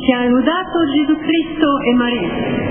che ha lodato Gesù Cristo e Maria.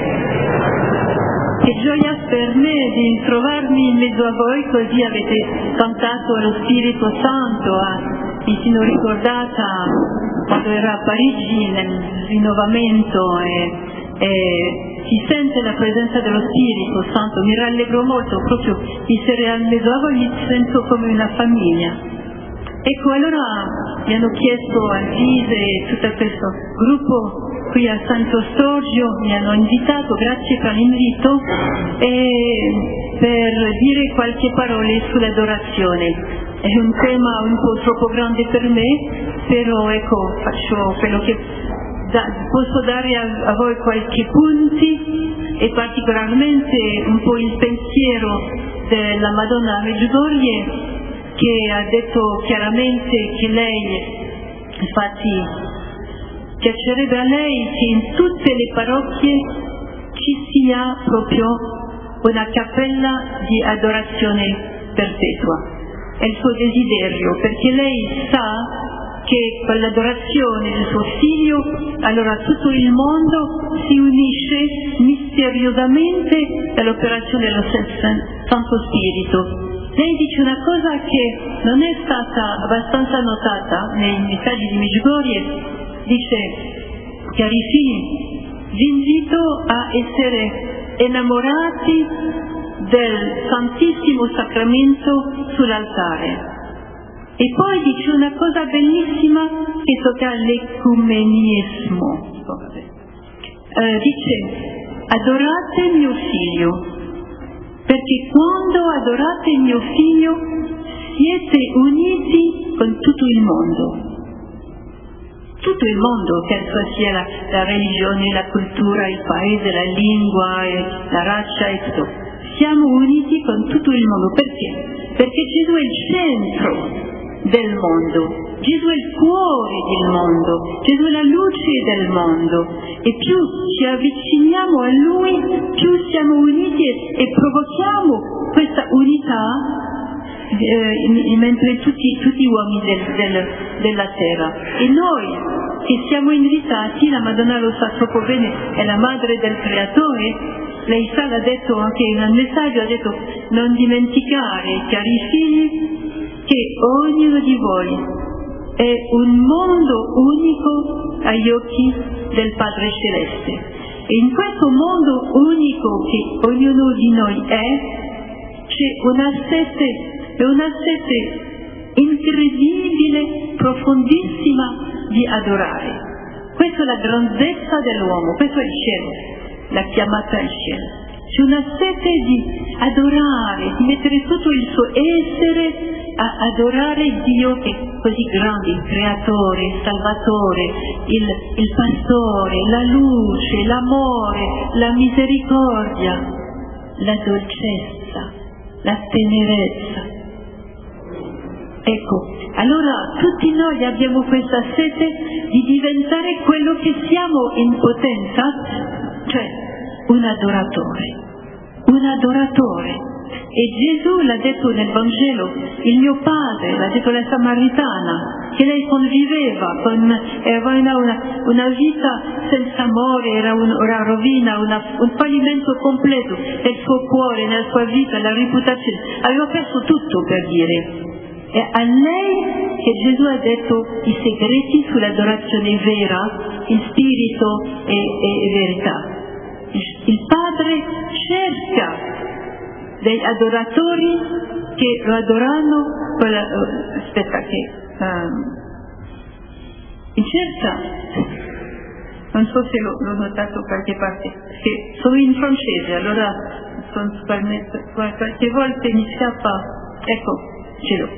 Che gioia per me di trovarmi in mezzo a voi, così avete cantato lo Spirito Santo. Mi sono ricordata quando ero a Parigi nel rinnovamento e si sente la presenza dello Spirito Santo, mi rallegro molto proprio di essere al mezzo a voi, mi sento come una famiglia. Ecco, allora mi hanno chiesto al Gise e tutto questo gruppo qui a Santo Storgio, mi hanno invitato, grazie per l'invito, e per dire qualche parole sull'adorazione. È un tema un po' troppo grande per me, però ecco, faccio quello che posso dare a voi qualche punti, e particolarmente un po' il pensiero della Madonna Medjugorje, che ha detto chiaramente che lei, infatti piacerebbe a lei che in tutte le parrocchie ci sia proprio una cappella di adorazione perpetua. È il suo desiderio, perché lei sa che con l'adorazione del suo figlio, allora tutto il mondo si unisce misteriosamente all'operazione dello Santo Spirito. Lei dice una cosa che non è stata abbastanza notata nei messaggi di Medjugorje, dice: cari figli, vi invito a essere innamorati del Santissimo Sacramento sull'altare. E poi dice una cosa bellissima che tocca l'ecumenismo. Dice: adorate mio figlio, perché quando adorate mio figlio siete uniti con tutto il mondo. Tutto il mondo, che sia la religione, la cultura, il paese, la lingua, la razza e tutto. Siamo uniti con tutto il mondo. Perché? Perché Gesù è il centro del mondo, Gesù è il cuore del mondo, Gesù è la luce del mondo, e più ci avviciniamo a Lui, più siamo uniti e provochiamo questa unità mentre tutti gli uomini della terra. E noi che siamo invitati, la Madonna lo sa troppo bene, è la madre del Creatore. Lei sa, l'ha detto anche nel messaggio, ha detto: non dimenticare, cari figli, che ognuno di voi è un mondo unico agli occhi del Padre Celeste. E in questo mondo unico che ognuno di noi c'è una sete incredibile, profondissima di adorare. Questa è la grandezza dell'uomo, questo è il cielo, la chiamata al cielo. C'è una sete di adorare, di mettere tutto il suo essere a adorare Dio che è così grande, il Creatore, il Salvatore, il Pastore, la luce, l'amore, la misericordia, la dolcezza, la tenerezza. Ecco, allora tutti noi abbiamo questa sete di diventare quello che siamo in potenza, cioè un adoratore. E Gesù l'ha detto nel Vangelo, il mio padre, l'ha detto la Samaritana, che lei conviveva, aveva una vita senza amore, era una rovina, un fallimento completo nel suo cuore, nella sua vita, la reputazione, aveva perso tutto, per dire. È a lei che Gesù ha detto i segreti sull'adorazione vera, in spirito e verità. Il Padre cerca dei adoratori che lo adorano, cerca, non so se l'ho notato da qualche parte, che sono in francese, allora qualche volta mi scappa, ecco, ce l'ho.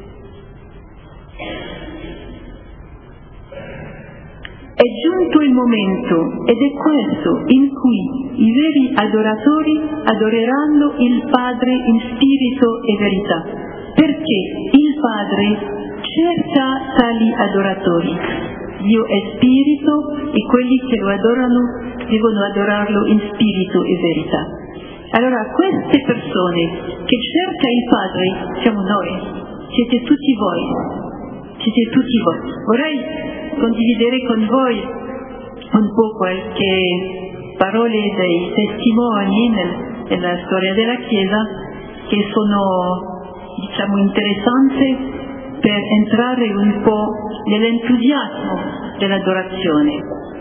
È giunto il momento, ed è questo, in cui i veri adoratori adoreranno il Padre in spirito e verità, perché il Padre cerca tali adoratori. Dio è spirito e quelli che lo adorano devono adorarlo in spirito e verità. Allora queste persone che cerca il Padre siamo noi, siete tutti voi. Vorrei condividere con voi un po' qualche parole dei testimoni nella storia della Chiesa che sono, diciamo, interessanti per entrare un po' nell'entusiasmo dell'adorazione.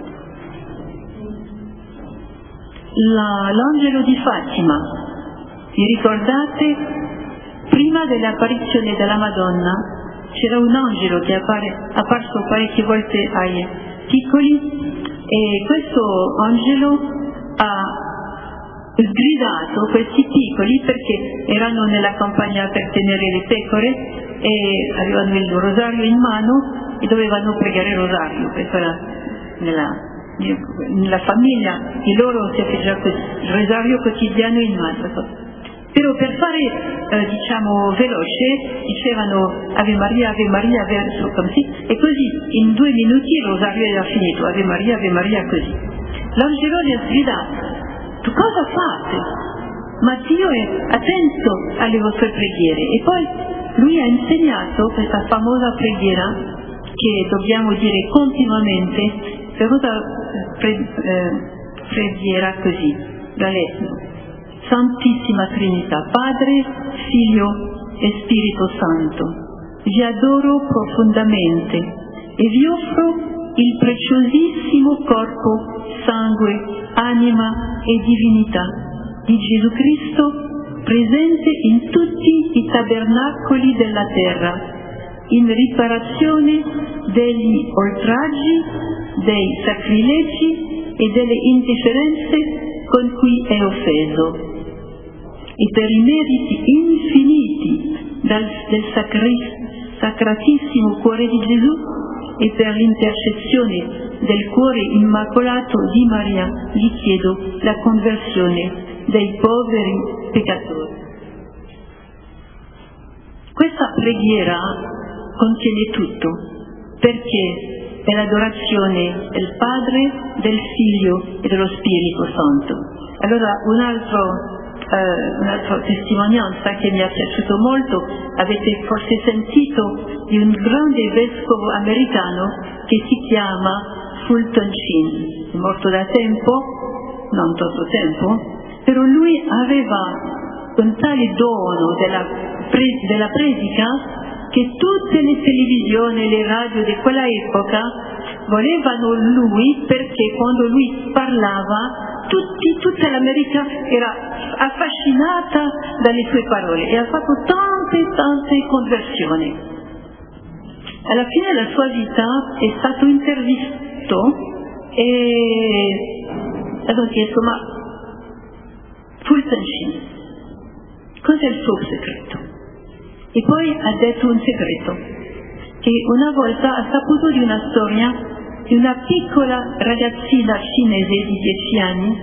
L'angelo di Fatima, vi ricordate? Prima dell'apparizione della Madonna c'era un angelo che è apparso parecchie volte ai piccoli, e questo angelo ha sgridato questi piccoli perché erano nella campagna per tenere le pecore e avevano il rosario in mano e dovevano pregare il rosario. Questo era nella famiglia di loro si faceva il rosario quotidiano in mano. Però per fare, diciamo, veloce, dicevano Ave Maria, verso così, e così in 2 minuti il rosario era finito, Ave Maria, così. L'angelo gli ha sgridato: tu cosa fate? Ma Dio è attento alle vostre preghiere. E poi lui ha insegnato questa famosa preghiera che dobbiamo dire continuamente, seconda preghiera così, la letto. Santissima Trinità, Padre, Figlio e Spirito Santo, vi adoro profondamente e vi offro il preziosissimo corpo, sangue, anima e divinità di Gesù Cristo presente in tutti i tabernacoli della terra, in riparazione degli oltraggi, dei sacrilegi e delle indifferenze con cui è offeso, e per i meriti infiniti del sacratissimo cuore di Gesù e per l'intercessione del cuore immacolato di Maria gli chiedo la conversione dei poveri peccatori. Questa preghiera contiene tutto, perché è l'adorazione del Padre, del Figlio e dello Spirito Santo. Allora un'altra testimonianza che mi è piaciuto molto, avete forse sentito di un grande vescovo americano che si chiama Fulton Sheen, è morto da tempo, non tanto tempo, però lui aveva un tale dono della predica che tutte le televisioni e le radio di quella epoca volevano lui, perché quando lui parlava tutta l'America era affascinata dalle sue parole e ha fatto tante conversioni. Alla fine della sua vita è stato intervistato e hanno chiesto: ma Fulton Sheen, cos'è il suo segreto? E poi ha detto un segreto, che una volta ha saputo di una storia di una piccola ragazzina cinese di 10 anni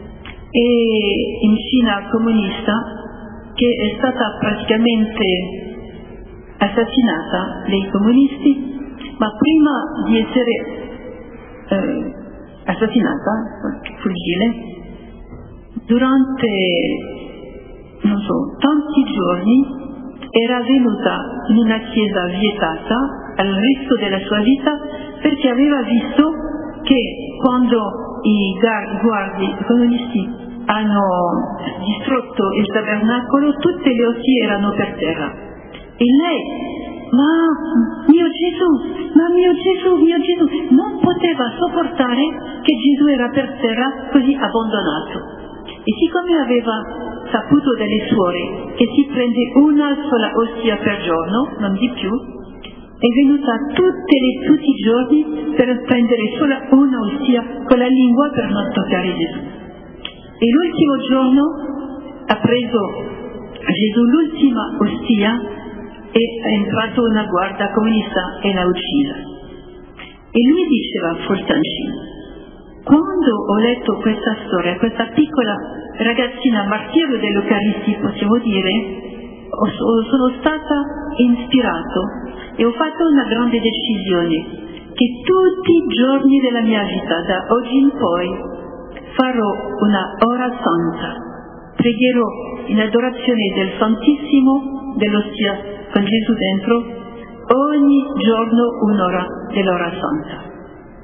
e in Cina comunista, che è stata praticamente assassinata dai comunisti, ma prima di essere assassinata, fuggire, durante, non so, tanti giorni era venuta in una chiesa vietata al resto della sua vita, perché aveva visto che quando i guardie comunisti hanno distrutto il tabernacolo, tutte le ostie erano per terra. E lei, ma mio Gesù, non poteva sopportare che Gesù era per terra così abbandonato. E siccome aveva saputo dalle suore che si prende una sola ostia per giorno, non di più, è venuta tutti i giorni per prendere solo una ostia con la lingua per non toccare Gesù. E l'ultimo giorno ha preso Gesù l'ultima ostia e è entrato una guardia comunista e l'ha uccisa. E lui diceva a Fulton Sheen: quando ho letto questa storia, questa piccola ragazzina martirio dell'Eucaristia, possiamo dire, sono stata ispirato e ho fatto una grande decisione, che tutti i giorni della mia vita, da oggi in poi, farò una ora santa, pregherò in adorazione del Santissimo, dell'ostia con Gesù dentro, ogni giorno un'ora dell'ora santa.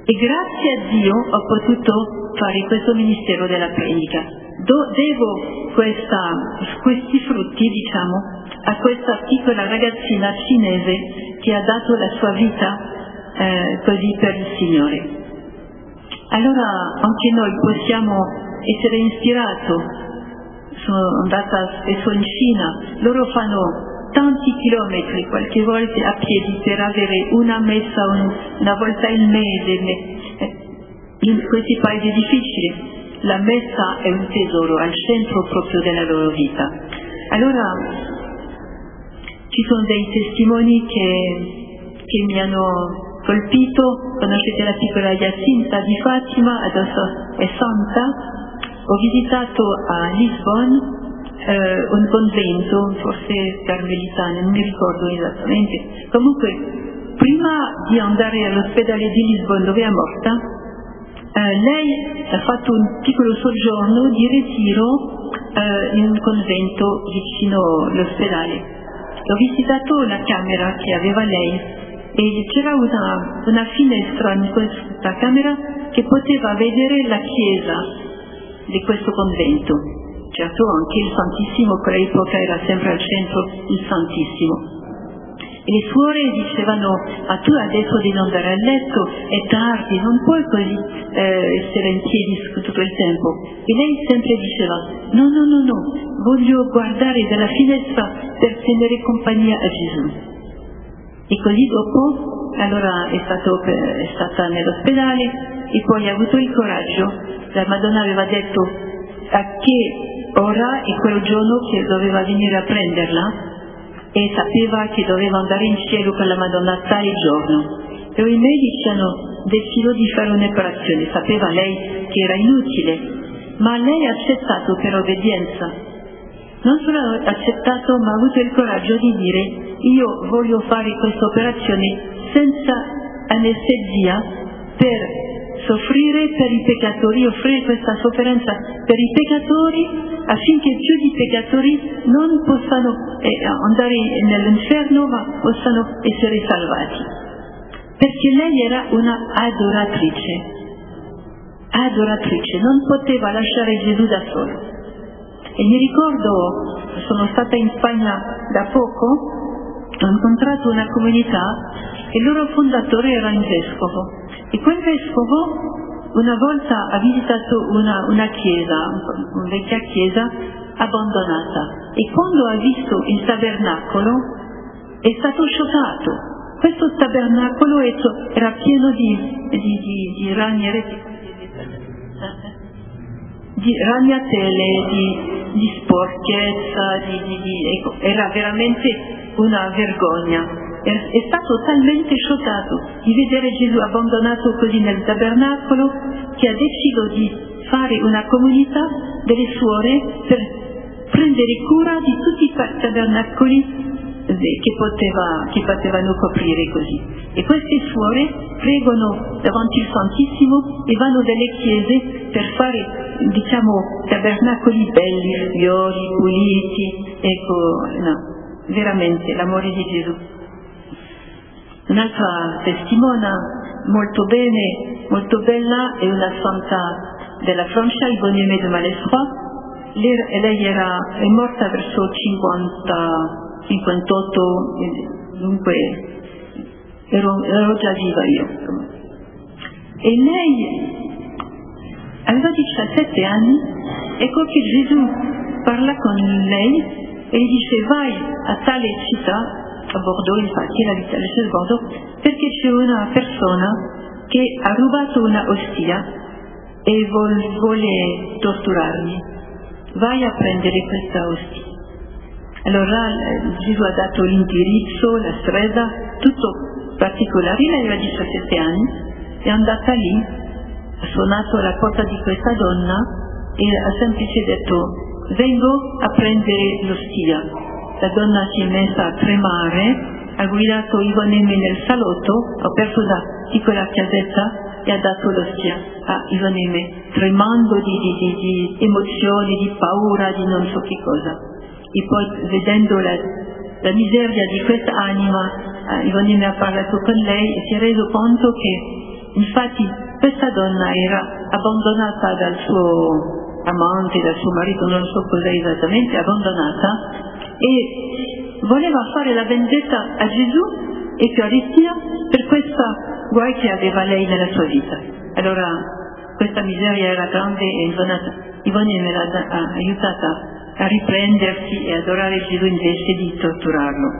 e grazie a Dio ho potuto fare questo ministero della predica. Devo questi frutti, diciamo, a questa piccola ragazzina cinese che ha dato la sua vita così per il Signore. Allora anche noi possiamo essere ispirati. Sono andata spesso in Cina, loro fanno tanti chilometri, qualche volta a piedi, per avere una messa una volta il mese. In questi paesi difficili la messa è un tesoro al centro proprio della loro vita. Allora ci sono dei testimoni che mi hanno colpito. Conoscete la piccola Jacinta di Fatima, adesso è santa. Ho visitato a Lisbona un convento, forse carmelitano, non mi ricordo esattamente. Comunque, prima di andare all'ospedale di Lisbona dove è morta, lei ha fatto un piccolo soggiorno di ritiro in un convento vicino all'ospedale. Ho visitato la camera che aveva lei e c'era una finestra in questa camera che poteva vedere la chiesa di questo convento. Certo, anche il Santissimo, quell'epoca era sempre al centro il Santissimo. E le suore dicevano: ma tu adesso devi andare a letto, è tardi, non puoi così essere in piedi tutto il tempo. E lei sempre diceva: no, voglio guardare dalla finestra per tenere compagnia a Gesù. E così dopo, allora è stata nell'ospedale e poi ha avuto il coraggio. La Madonna aveva detto a che ora e quel giorno che doveva venire a prenderla, e sapeva che doveva andare in cielo con la Madonna tale giorno. Però i medici hanno deciso di fare un'operazione. Sapeva lei che era inutile, ma lei ha accettato per obbedienza. Non solo ha accettato, ma ha avuto il coraggio di dire: io voglio fare questa operazione senza anestesia per soffrire per i peccatori, offrire questa sofferenza per i peccatori, affinché più di peccatori non possano andare nell'inferno, ma possano essere salvati. Perché lei era una adoratrice, non poteva lasciare Gesù da solo. E mi ricordo, sono stata in Spagna da poco, ho incontrato una comunità e il loro fondatore era un vescovo. E quel vescovo una volta ha visitato una chiesa, una vecchia chiesa abbandonata, e quando ha visto il tabernacolo è stato scioccato. Questo tabernacolo era pieno di ragnatele, di sporchezza, era veramente una vergogna. È stato talmente scioccato di vedere Gesù abbandonato così nel tabernacolo che ha deciso di fare una comunità delle suore per prendere cura di tutti i tabernacoli che potevano coprire così. E queste suore pregano davanti al Santissimo e vanno dalle chiese per fare, tabernacoli belli, fiori, puliti. Veramente l'amore di Gesù. Un'altra testimona molto bella è una santa della Francia, Yvonne Aimée de Malestroit. Lei è morta verso 58, dunque ero già viva io. E lei aveva 17 anni, ecco che Gesù parla con lei e gli dice: vai a tale città, a Bordeaux, infatti la città di Bordeaux, perché c'è una persona che ha rubato una ostia e vuole torturarmi. Vai a prendere questa ostia. Allora Gesù ha dato l'indirizzo, la strada, tutto particolare. Lei aveva 17 anni, è andata lì, ha suonato alla porta di questa donna e ha semplicemente detto: vengo a prendere l'ostia. La donna si è messa a tremare, ha guidato Yvonne Aimée nel salotto, ha aperto la piccola casetta e ha dato l'ostia a Yvonne Aimée, tremando di emozioni, di paura, di non so che cosa. E poi, vedendo la miseria di questa anima, Yvonne Aimée ha parlato con lei e si è reso conto che infatti questa donna era abbandonata dal suo amante, dal suo marito, non so cos'è esattamente, abbandonata, e voleva fare la vendetta a Gesù e Eucaristia per questa guai che aveva lei nella sua vita. Allora questa miseria era grande e Ivone l'ha aiutata a riprendersi e adorare Gesù invece di torturarlo.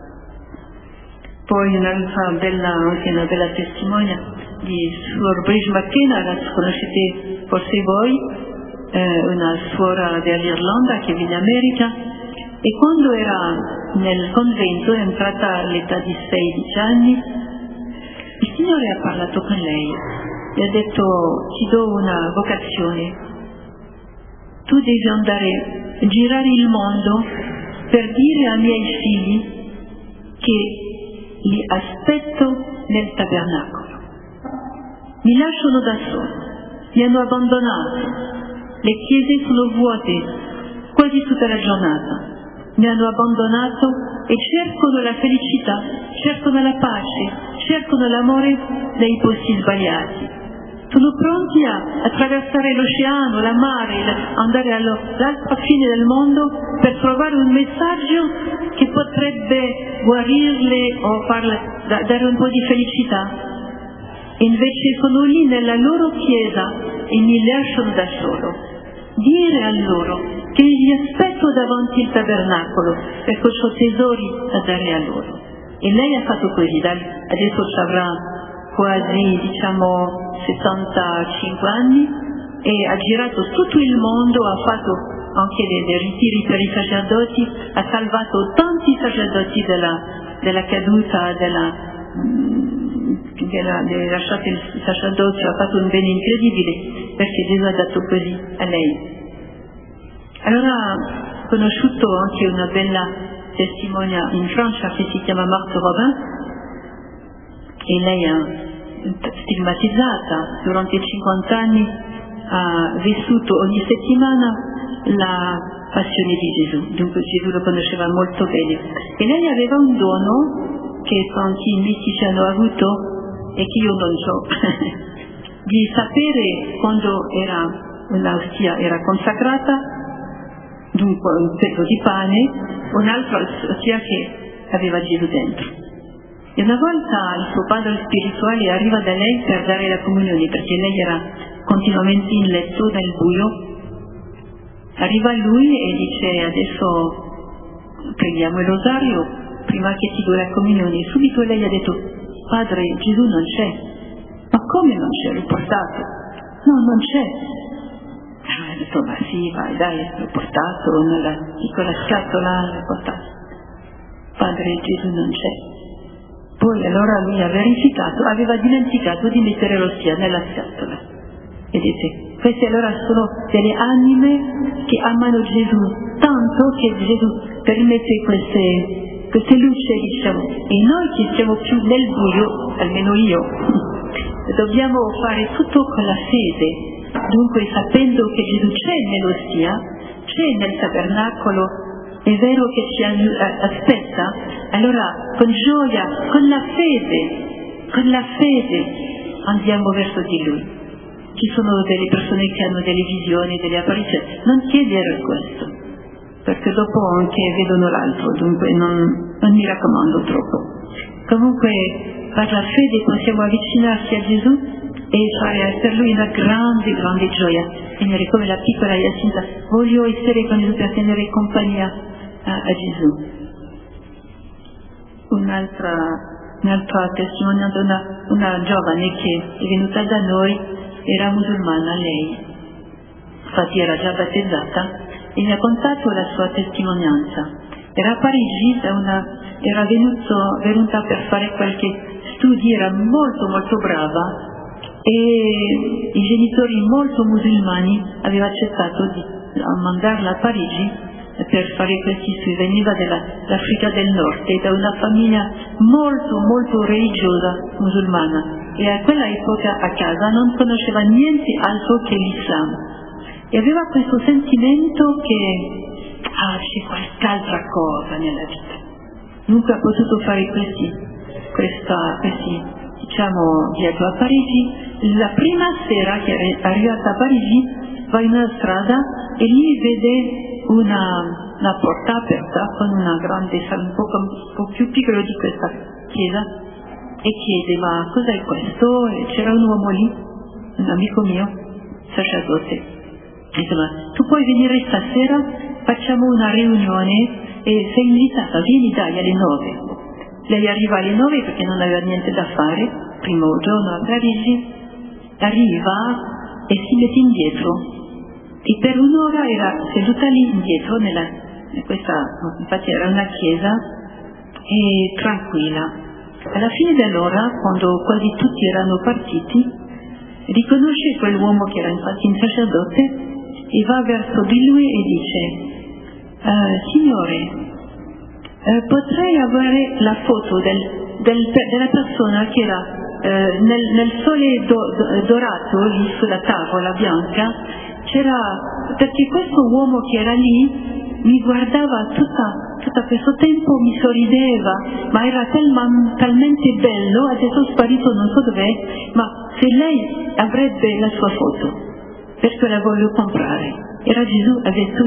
Poi un'altra bella testimonia di Suor Brigitte McKenna, la conoscete forse voi, una suora dell'Irlanda che vive in America, e quando era nel convento, è entrata all'età di 16 anni, il Signore ha parlato con lei e ha detto: ti do una vocazione, tu devi andare a girare il mondo per dire ai miei figli che li aspetto nel tabernacolo. Mi lasciano da solo, mi hanno abbandonato, le chiese sono vuote quasi tutta la giornata, mi hanno abbandonato e cercano la felicità, cercano la pace, cercano l'amore nei posti sbagliati. Sono pronti a attraversare l'oceano, la mare, andare all'altra fine del mondo per trovare un messaggio che potrebbe guarirle o dare un po' di felicità. E invece sono lì nella loro chiesa e mi lasciano da solo. Dire a loro che li aspetto davanti al tabernacolo perché ho tesori da dare a loro. E lei ha fatto così, adesso ci avrà quasi 75 anni e ha girato tutto il mondo, ha fatto anche dei ritiri per i sacerdoti, ha salvato tanti sacerdoti della caduta, delle lasciate il sacerdozio, ha fatto un bene incredibile perché Gesù ha dato così a lei. Allora ho conosciuto anche una bella testimonia in Francia che si chiama Marthe Robin, e lei è stigmatizzata, durante 50 anni ha vissuto ogni settimana la passione di Gesù, dunque Gesù lo conosceva molto bene, e lei aveva un dono che tanti mistici hanno avuto e che io non so, di sapere quando un'ostia era consacrata, dunque un pezzo di pane, un'altra ostia che aveva Gesù dentro. E una volta il suo padre spirituale arriva da lei per dare la comunione, perché lei era continuamente in letto nel buio. Arriva lui e dice: adesso prendiamo il rosario prima che ti do la comunione. E subito lei ha detto: padre, Gesù non c'è. Ma come non c'è? L'ho portato. No, non c'è. Allora ha detto: ma sì, vai, dai, l'ho portato nella piccola scatola, l'ho portato. Padre, Gesù non c'è. Poi allora lui ha verificato, aveva dimenticato di mettere l'ostia nella scatola. E dice: queste allora sono delle anime che amano Gesù tanto che Gesù permette queste luci, diciamo. E noi che siamo più nel buio, almeno io, dobbiamo fare tutto con la fede. Dunque, sapendo che Gesù c'è nell'ostia, c'è nel tabernacolo, è vero che ci aspetta, allora con gioia, con la fede andiamo verso di Lui. Ci sono delle persone che hanno delle visioni, delle apparizioni, non chiedere questo, perché dopo anche vedono l'altro, dunque non mi raccomando troppo. Comunque per la fede possiamo avvicinarci a Gesù e fare per Lui una grande gioia. Signore, come la piccola Jacinta, voglio essere con Gesù per tenere compagnia a Gesù. Un'altra testimonianza, una giovane che è venuta da noi, era musulmana lei, infatti era già battezzata, e mi ha contato la sua testimonianza. Era a Parigi, era venuta per fare qualche studio, era molto brava, e i genitori molto musulmani avevano accettato di mandarla a Parigi per fare questi studi. Veniva dall'Africa del Nord e da una famiglia molto religiosa musulmana, e a quella epoca a casa non conosceva niente altro che l'Islam, e aveva questo sentimento che c'è qualche altra cosa nella vita. Dunque ha potuto fare questi viaggio a Parigi, la prima sera che è arrivata a Parigi va in una strada e lì vede una porta aperta con una grande sala un po' più piccola di questa chiesa e chiede: ma cos'è questo? E c'era un uomo lì, un amico mio, sacerdote. Insomma, tu puoi venire stasera, facciamo una riunione e sei invitata, vieni dai alle 9. Lei arriva alle 9 perché non aveva niente da fare, primo giorno a Parigi, arriva e si mette indietro e per un'ora era seduta lì indietro infatti era una chiesa, e tranquilla. Alla fine dell'ora, quando quasi tutti erano partiti, riconosce quell'uomo che era infatti un sacerdote e va verso di lui e dice: signore, potrei avere la foto della persona che era nel sole dorato lì sulla tavola bianca, perché questo uomo che era lì mi guardava tutto questo tempo, mi sorrideva, ma era talmente bello, adesso è sparito, non so dov'è, ma se lei avrebbe la sua foto, perché la voglio comprare. Era Gesù, ha visto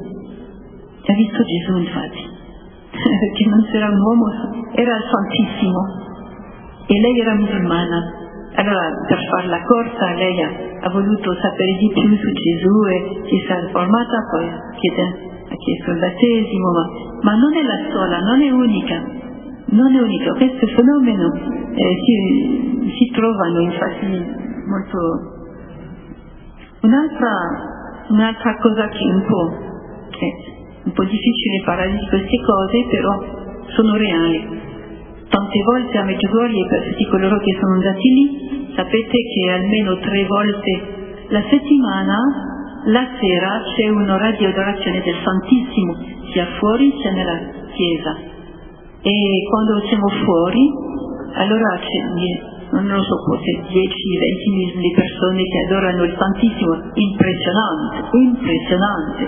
Gesù infatti, perché non c'era un uomo, era il Santissimo e lei era musulmana. Allora, per fare la corsa, lei ha voluto sapere di più su Gesù e si è informata, poi ha chiesto il battesimo, ma non è la sola, non è unica. Questo fenomeno si trovano infatti molto. Un'altra cosa che è un po' difficile parlare di queste cose, però sono reali. Tante volte a Medjugorje, per tutti coloro che sono andati lì, sapete che almeno 3 volte la settimana, la sera, c'è un'ora di adorazione del Santissimo, sia fuori sia nella chiesa. E quando siamo fuori, allora non lo so, forse 10-20.000 persone che adorano il Santissimo, impressionante.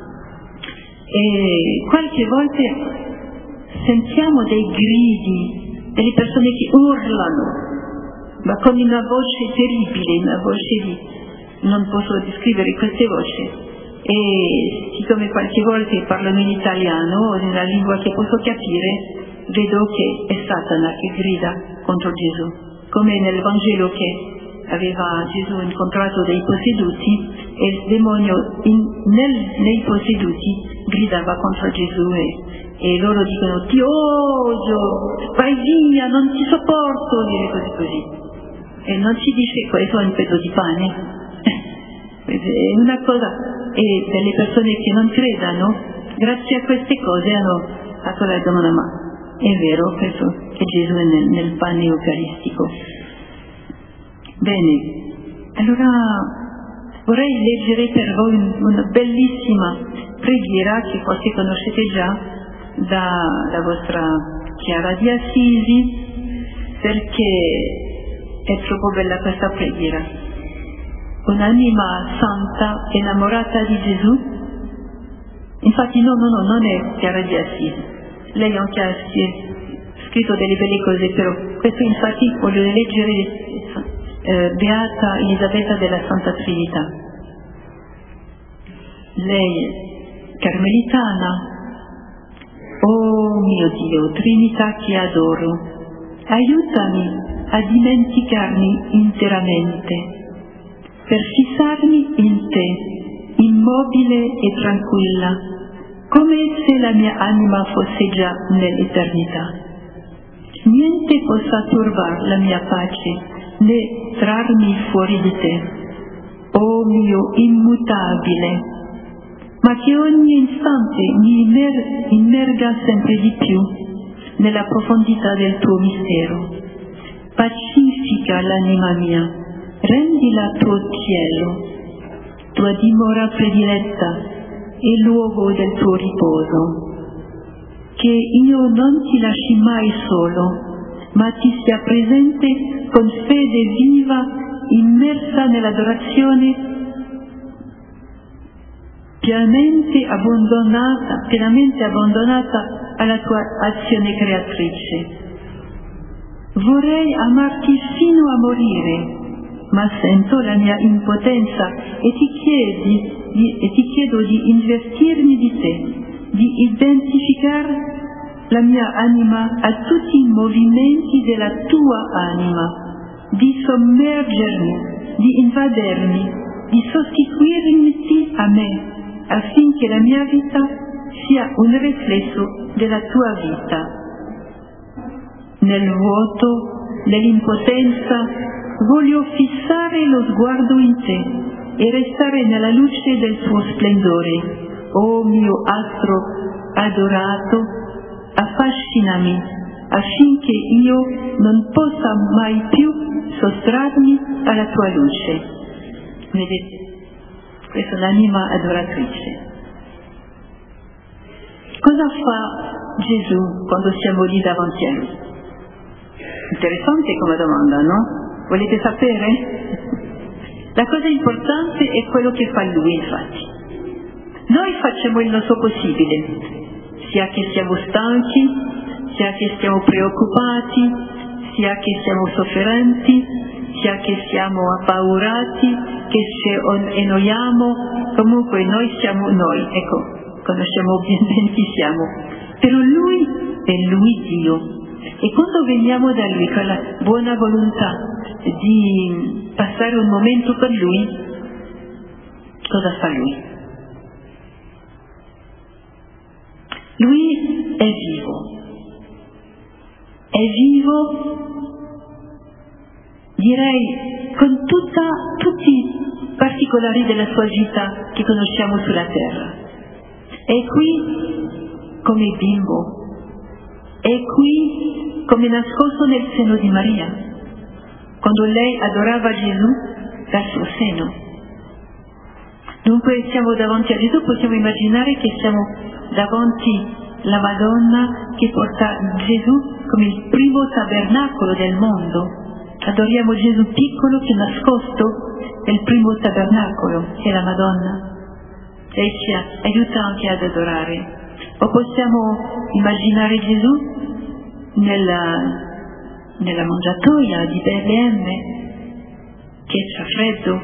E qualche volta sentiamo dei gridi, delle persone che urlano, ma con una voce terribile, una voce non posso descrivere queste voci. E siccome qualche volta parlano in italiano, in una lingua che posso capire, vedo che è Satana che grida contro Gesù, come nel Vangelo che aveva Gesù incontrato dei posseduti e il demonio nei posseduti gridava contro Gesù e loro dicono: ti odio, vai via, non ti sopporto, dire così. E non ci dice questo è un pezzo di pane. È una cosa, e delle persone che non credano, grazie a queste cose hanno fatto la domanda: ma è vero questo che Gesù è nel pane eucaristico? Bene, allora vorrei leggere per voi una bellissima preghiera che forse conoscete già da vostra Chiara di Assisi, perché è troppo bella questa preghiera. Un'anima santa innamorata di Gesù, infatti non è Chiara di Assisi, lei anche ha scritto delle belle cose, però questo infatti voglio leggere Beata Elisabetta della Santa Trinità. Lei carmelitana: oh mio Dio, Trinità che adoro, aiutami a dimenticarmi interamente, per fissarmi in te, immobile e tranquilla, come se la mia anima fosse già nell'eternità. Niente possa turbar la mia pace, né trarmi fuori di te, o mio immutabile, ma che ogni istante mi immerga sempre di più nella profondità del tuo mistero. Pacifica l'anima mia, rendila tuo cielo, tua dimora prediletta e luogo del tuo riposo. Che io non ti lasci mai solo, ma ti sia presente con fede viva, immersa nell'adorazione, pienamente abbandonata alla tua azione creatrice. Vorrei amarti fino a morire, ma sento la mia impotenza e ti chiedo di investirmi di te, di identificare la mia anima a tutti i movimenti della tua anima, di sommergermi, di invadermi, di sostituirmi a me, affinché la mia vita sia un riflesso della tua vita. Nel vuoto, nell'impotenza, voglio fissare lo sguardo in te e restare nella luce del tuo splendore. O mio astro adorato, affascinami affinché io non possa mai più sottrarmi alla tua luce. Vedete, questa è un'anima adoratrice. Cosa fa Gesù quando siamo lì davanti a lui? Interessante come domanda, no? Volete sapere? La cosa importante è quello che fa lui, infatti. Noi facciamo il nostro possibile, sia che siamo stanchi, sia che siamo preoccupati, sia che siamo sofferenti, sia che siamo appaurati, che ci annoiamo, comunque noi siamo noi, ecco, conosciamo bene chi siamo. Però lui è lui Dio. E quando veniamo da lui con la buona volontà di passare un momento con lui, cosa fa lui? Lui è vivo, direi con tutti i particolari della sua vita che conosciamo sulla terra. È qui come bimbo, è qui come nascosto nel seno di Maria, quando lei adorava Gesù dal suo seno. Dunque siamo davanti a Gesù, possiamo immaginare che siamo davanti alla Madonna che porta Gesù come il primo tabernacolo del mondo. Adoriamo Gesù piccolo che nascosto nel primo tabernacolo, che è la Madonna. Lei ci aiuta anche ad adorare. O possiamo immaginare Gesù nella mangiatoia di Betlemme, che fa freddo,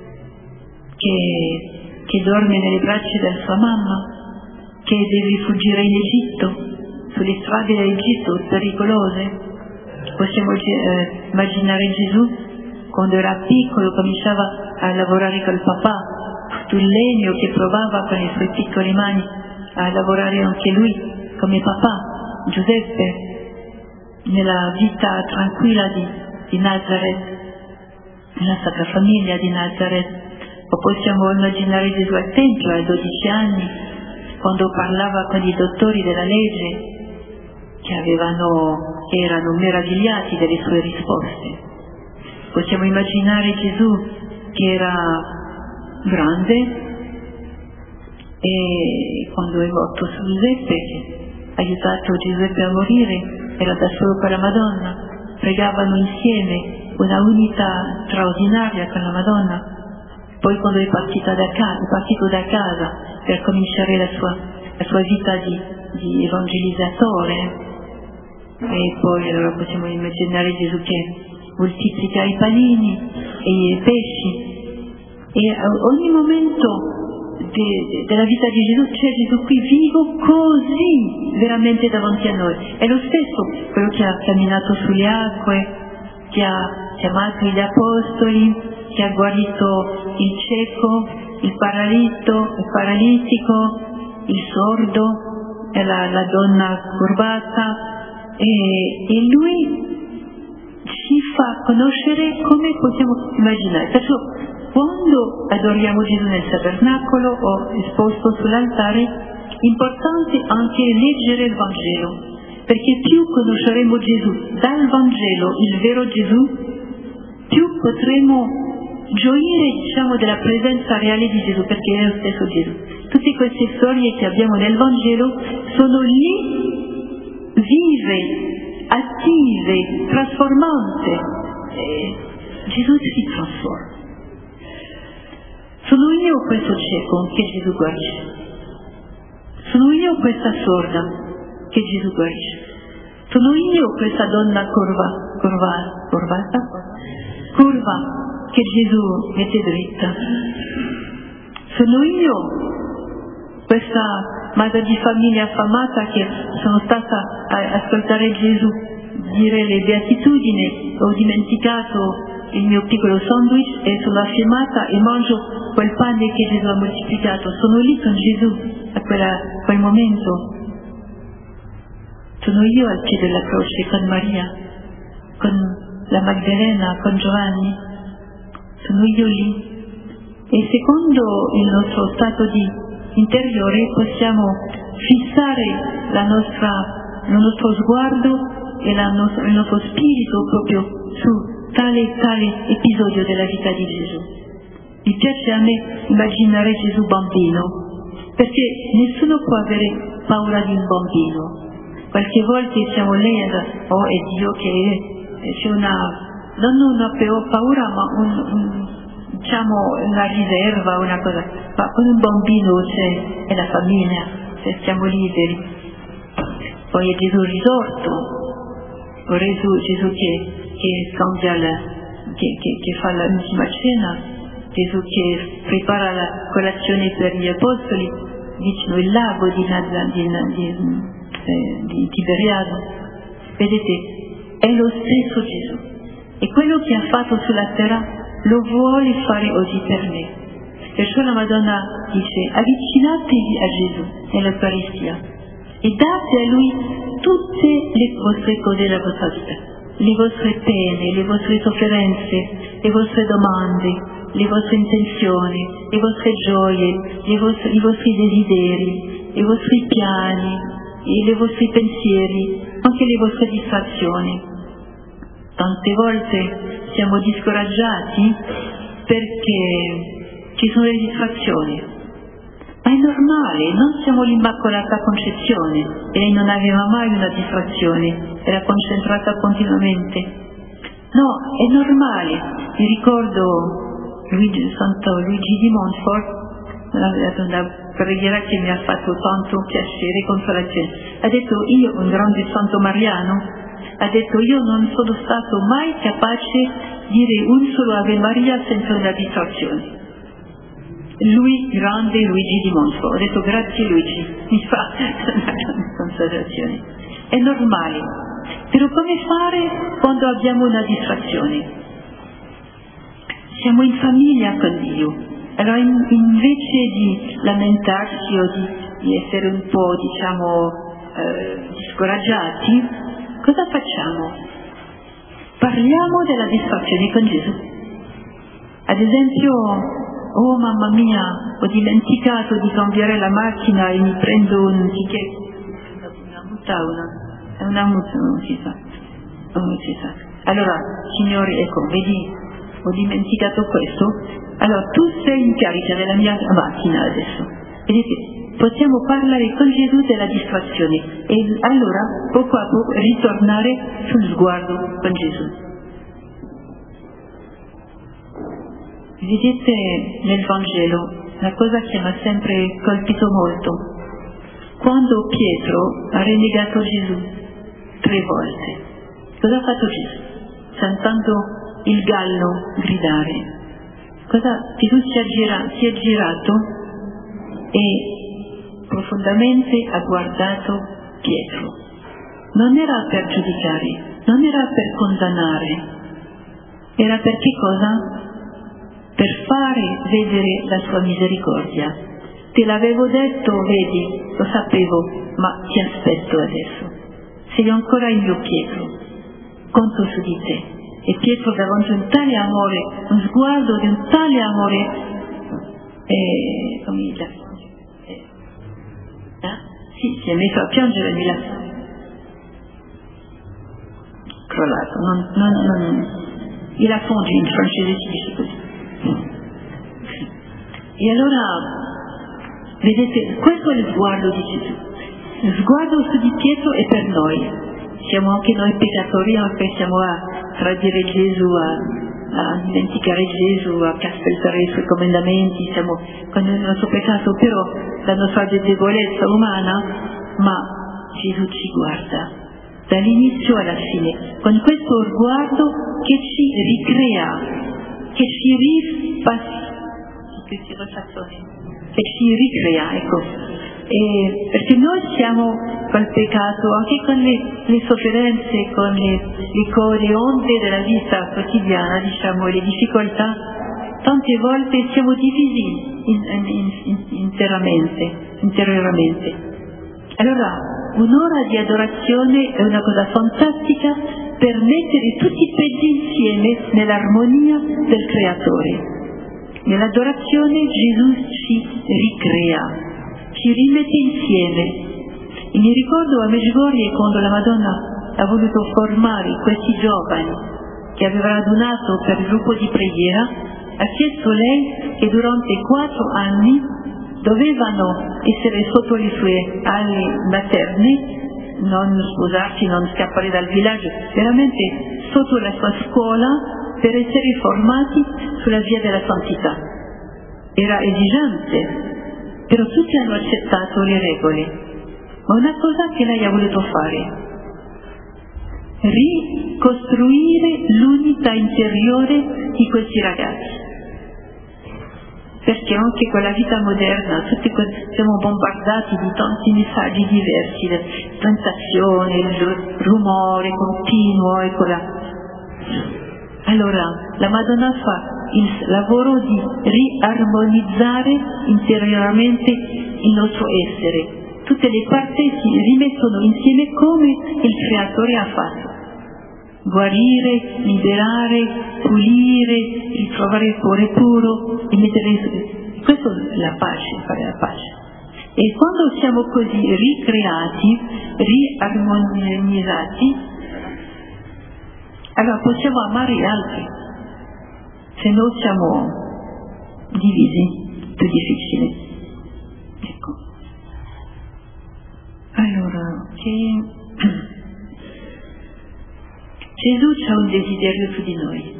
che dorme nelle braccia della sua mamma, che deve fuggire in Egitto, sulle strade dell'Egitto pericolose. Possiamo immaginare Gesù quando era piccolo, cominciava a lavorare col papà, tutto il legno che provava con le sue piccole mani a lavorare anche lui come papà, Giuseppe, nella vita tranquilla di Nazareth, nella Sacra Famiglia di Nazareth. O possiamo immaginare Gesù al Tempio a 12 anni, quando parlava con i dottori della legge, che erano meravigliati delle sue risposte. Possiamo immaginare Gesù che era grande e quando è morto su Giuseppe, che ha aiutato Giuseppe a morire, era da solo con la Madonna, pregavano insieme, una unità straordinaria con la Madonna. Poi quando è partito da casa per cominciare la sua vita di evangelizzatore, e poi allora possiamo immaginare Gesù che moltiplica i panini e i pesci, e a ogni momento della vita di Gesù c'è Gesù qui vivo così veramente davanti a noi. È lo stesso quello che ha camminato sulle acque, che ha chiamato gli apostoli, che ha guarito il cieco, il paralitico, il sordo, e la donna curvata, e lui ci fa conoscere come possiamo immaginare. Perciò quando adoriamo Gesù nel tabernacolo o esposto sull'altare, è importante anche leggere il Vangelo, perché più conosceremo Gesù dal Vangelo, il vero Gesù, più potremo gioire, diciamo, della presenza reale di Gesù, perché è lo stesso Gesù. Tutte queste storie che abbiamo nel Vangelo sono lì, vive, attive, trasformante. Gesù si trasforma. Sono io questo cieco che Gesù guarisce. Sono io questa sorda che Gesù guarisce. Sono io questa donna curva curva che Gesù mette dritta. Sono io, questa madre di famiglia affamata che sono stata a ascoltare Gesù dire le beatitudini, ho dimenticato il mio piccolo sandwich e sono affamata e mangio quel pane che Gesù ha moltiplicato. Sono lì con Gesù a quel momento. Sono io al piede della croce con Maria, con la Maddalena, con Giovanni. Sono io lì. E secondo il nostro stato di interiore possiamo fissare il nostro sguardo e il nostro spirito proprio su tale episodio della vita di Gesù. Mi piace a me immaginare Gesù bambino, perché nessuno può avere paura di un bambino. Qualche volta siamo lì e oh è Dio che c'è non una paura ma diciamo una riserva, una cosa, ma con un bambino c'è la famiglia, se siamo liberi. Poi è Gesù risorto, o Gesù che cambia che fa l'ultima cena, Gesù che prepara la colazione per gli apostoli vicino al lago di Tiberiade. Vedete, è lo stesso Gesù e quello che ha fatto sulla terra lo vuole fare oggi per me. Perciò la Madonna dice: avvicinatevi a Gesù nell'Eucaristia e date a Lui tutte le vostre cose della vostra vita, le vostre pene, le vostre sofferenze, le vostre domande, le vostre intenzioni, le vostre gioie, i vostri desideri, i vostri piani, i vostri pensieri, anche le vostre distrazioni. Tante volte siamo discoraggiati perché ci sono le distrazioni, ma è normale, non siamo l'Immacolata Concezione e lei non aveva mai una distrazione, era concentrata continuamente. No, è normale. Mi ricordo Santo Luigi di Montfort, una preghiera che mi ha fatto tanto piacere e consolazione. Ha detto, io, un grande santo mariano, ha detto: io non sono stato mai capace di dire un solo Ave Maria senza una distrazione. Lui, grande Luigi di Montfort. Ho detto: grazie Luigi, mi fa una consolazione. È normale, però come fare quando abbiamo una distrazione? Siamo in famiglia con Dio, allora invece di lamentarci o di essere un po' discoraggiati, cosa facciamo? Parliamo della distrazione con Gesù. Ad esempio, oh mamma mia, ho dimenticato di cambiare la macchina e mi prendo una multa, non si sa. Allora, Signore, ecco, vedi, ho dimenticato questo, allora tu sei in carica della mia macchina adesso. Vedete? Possiamo parlare con Gesù della distrazione e allora poco a poco ritornare sul sguardo con Gesù. Vedete nel Vangelo una cosa che mi ha sempre colpito molto: quando Pietro ha rinnegato Gesù 3 volte, cosa ha fatto Gesù? Sentendo il gallo gridare, Gesù si è girato e profondamente ha guardato Pietro. Non era per giudicare, non era per condannare, era per che cosa? Per fare vedere la sua misericordia. Te l'avevo detto, vedi, lo sapevo, ma ti aspetto adesso. Sei ancora il mio Pietro, conto su di te. E Pietro, davanti a un tale amore, un sguardo di un tale amore, si è messo a piangere e mi l'ha crollato, il a fondu, in francese si dice così. E allora, vedete, questo è lo sguardo di Gesù. Lo sguardo su di Pietro è per noi. Siamo anche noi peccatori, anche siamo a tradire Gesù, a dimenticare Gesù, a ascoltare i suoi comandamenti, siamo con il nostro peccato, però la nostra debolezza umana, ma Gesù ci guarda dall'inizio alla fine, con questo sguardo che ci ricrea, che ci ricrea, ecco. Perché noi siamo col peccato, anche con le sofferenze, con le onde della vita quotidiana, diciamo, le difficoltà, tante volte siamo divisi interiormente. Allora, un'ora di adorazione è una cosa fantastica per mettere tutti i pezzi insieme nell'armonia del Creatore. Nell'adorazione Gesù ci ricrea, ci rimette insieme. E mi ricordo a Medjugorje, quando la Madonna ha voluto formare questi giovani che aveva radunato per il gruppo di preghiera, ha chiesto lei che durante 4 anni dovevano essere sotto le sue ali materne, non sposarsi, non scappare dal villaggio, veramente sotto la sua scuola per essere formati sulla via della santità. Era esigente, però tutti hanno accettato le regole. Ma una cosa che lei ha voluto fare: ricostruire l'unità interiore di questi ragazzi. Perché anche con la vita moderna siamo bombardati di tanti messaggi diversi, la tentazione, il rumore continuo, Allora, la Madonna fa il lavoro di riarmonizzare interiormente il nostro essere. Tutte le parti si rimettono insieme come il Creatore ha fatto. Guarire, liberare, pulire, ritrovare il cuore puro e mettere... Questo è la pace, fare la pace. E quando siamo così ricreati, riarmonizzati, allora possiamo amare gli altri. Se no siamo divisi, più difficile. Ecco. Allora, Gesù ha un desiderio su di noi.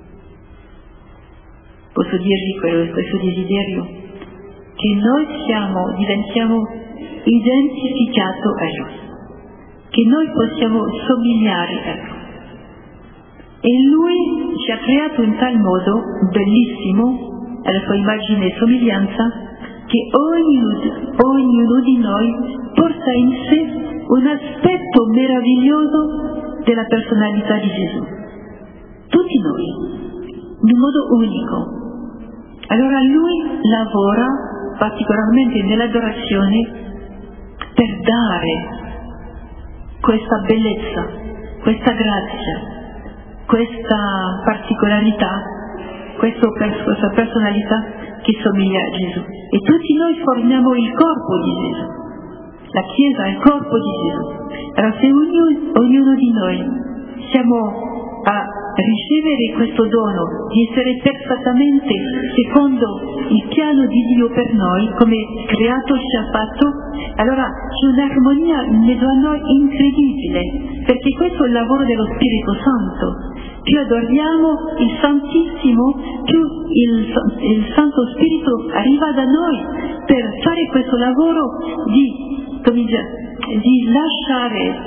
Posso dirvi questo desiderio? Che noi diventiamo identificati a Lui, che noi possiamo somigliare a Lui. E Lui ci ha creato in tal modo, bellissimo, alla sua immagine e somiglianza, che ognuno di noi porta in sé un aspetto meraviglioso della personalità di Gesù. Tutti noi, in un modo unico. Allora Lui lavora particolarmente nell'adorazione per dare questa bellezza, questa grazia, questa particolarità, questa personalità che somiglia a Gesù. E tutti noi formiamo il corpo di Gesù. La Chiesa è il corpo di Gesù. Allora se ognuno di noi siamo a ricevere questo dono di essere perfettamente secondo il piano di Dio per noi, come creato ci ha fatto, allora c'è un'armonia in mezzo a noi incredibile, perché questo è il lavoro dello Spirito Santo. Più adoriamo il Santissimo, più il Santo Spirito arriva da noi per fare questo lavoro di lasciare,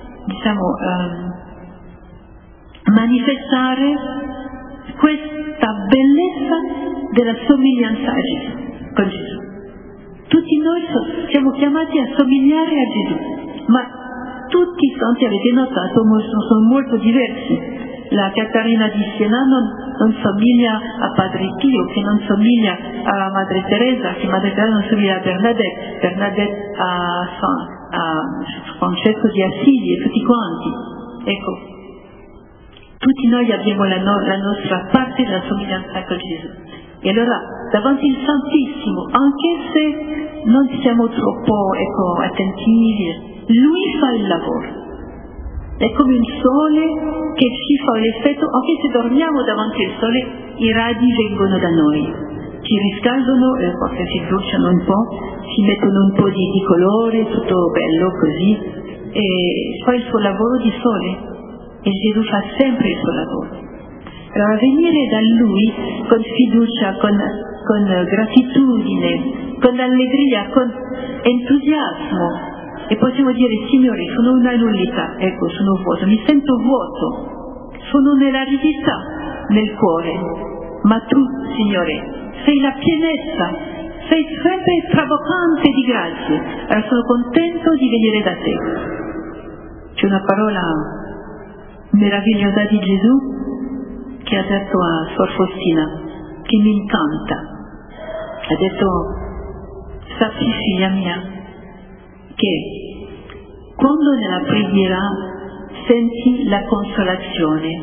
manifestare questa bellezza della somiglianza a Gesù, con Gesù. Tutti noi siamo chiamati a somigliare a Gesù, ma tutti i santi, avete notato, sono molto diversi. La Caterina di Siena non somiglia a Padre Pio, che non somiglia a Madre Teresa, che Madre Teresa non somiglia a Bernadette a Francesco di Assisi e tutti quanti. Ecco, tutti noi abbiamo la nostra parte della somiglianza con Gesù. E allora, davanti al Santissimo, anche se non siamo troppo attentivi, Lui fa il lavoro. È come un sole che ci fa l'effetto, anche se dormiamo davanti al sole, i radi vengono da noi, ci riscaldano, forse si bruciano un po', ci mettono un po' di colore, tutto bello così, e fa il suo lavoro di sole, e Gesù fa sempre il suo lavoro. Allora venire da Lui con fiducia, con gratitudine, con allegria, con entusiasmo, e possiamo dire: Signore, sono una nullità, ecco, sono vuoto, mi sento vuoto, sono nell'aridità nel cuore, ma tu, Signore, sei la pienezza, sei sempre traboccante di grazie, allora sono contento di venire da te. C'è una parola meravigliosa di Gesù che ha detto a Suor Faustina, che mi incanta. Ha detto: sappi, figlia mia, che quando nella preghiera senti la consolazione,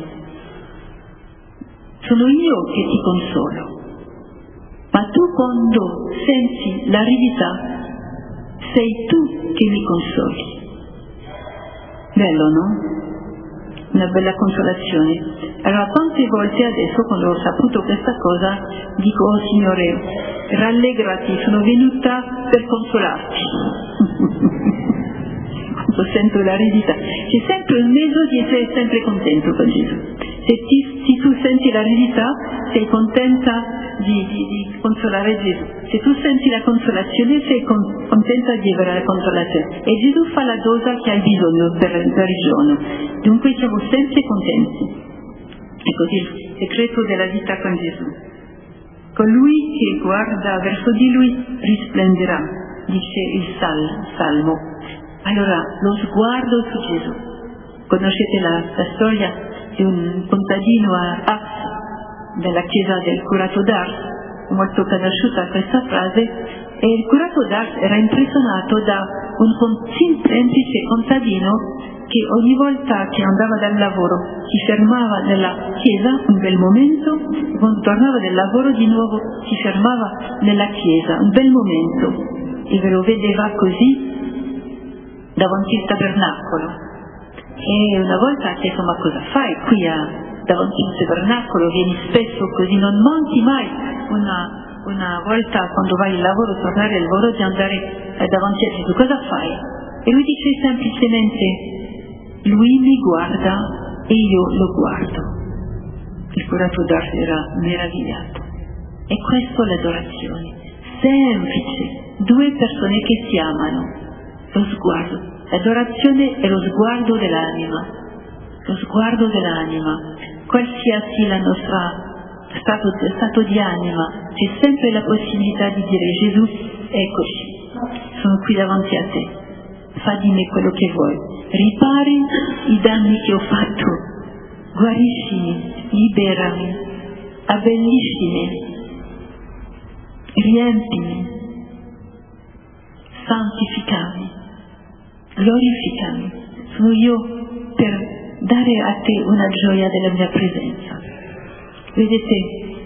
sono io che ti consolo, ma tu quando senti l'aridità sei tu che mi consoli. Bello, no? Una bella consolazione. Allora, quante volte adesso, quando ho saputo questa cosa, dico: oh Signore, rallegrati, sono venuta per consolarti. Quando sento l'aridità, c'è sempre un mezzo di essere sempre contento con Gesù. Se tu senti l'aridità, sei contenta di consolare Gesù. Se tu senti la consolazione, sei contenta di avere la consolazione. E Gesù fa la dosa che hai bisogno per il giorno. Dunque siamo sempre contenti. È così il segreto della vita con Gesù. Colui che guarda verso di lui risplenderà, dice il Salmo. Allora, lo sguardo su Gesù. Conoscete la storia di un contadino a Ars, della chiesa del curato d'Ars, molto conosciuta questa frase, e il curato d'Ars era impressionato da un semplice contadino che ogni volta che andava dal lavoro si fermava nella chiesa un bel momento, quando tornava dal lavoro di nuovo si fermava nella chiesa un bel momento, e ve lo vedeva così davanti al tabernacolo. E una volta ha chiesto: ma cosa fai qui davanti al tabernacolo? Vieni spesso così, non manchi mai una volta quando vai al lavoro, tornare al lavoro, di andare davanti a Gesù. Cosa fai? E lui dice semplicemente: lui mi guarda e io lo guardo. Il curato d'Ars era meravigliato. E questo è l'adorazione, semplice, due persone che si amano, lo sguardo. L'adorazione è lo sguardo dell'anima, lo sguardo dell'anima. Qualsiasi il nostro stato di anima, c'è sempre la possibilità di dire: Gesù, eccoci, sono qui davanti a te, fa di me quello che vuoi, ripari i danni che ho fatto, guariscimi, liberami, abbelliscimi, riempimi, santificami, glorificami. Sono io per dare a te una gioia della mia presenza. Vedete,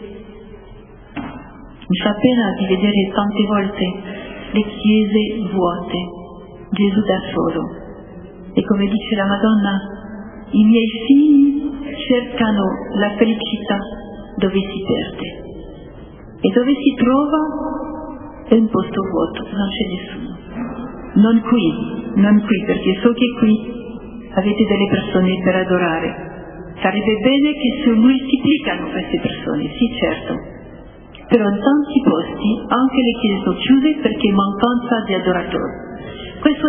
mi fa pena di vedere tante volte le chiese vuote, Gesù da solo. E come dice la Madonna, i miei figli cercano la felicità dove si perde. E dove si trova è un posto vuoto, non c'è nessuno. Non qui, perché so che qui avete delle persone per adorare. Sarebbe bene che si moltiplicano queste persone, sì certo, però in tanti posti anche le chiese sono chiuse perché mancanza di adoratori. Questo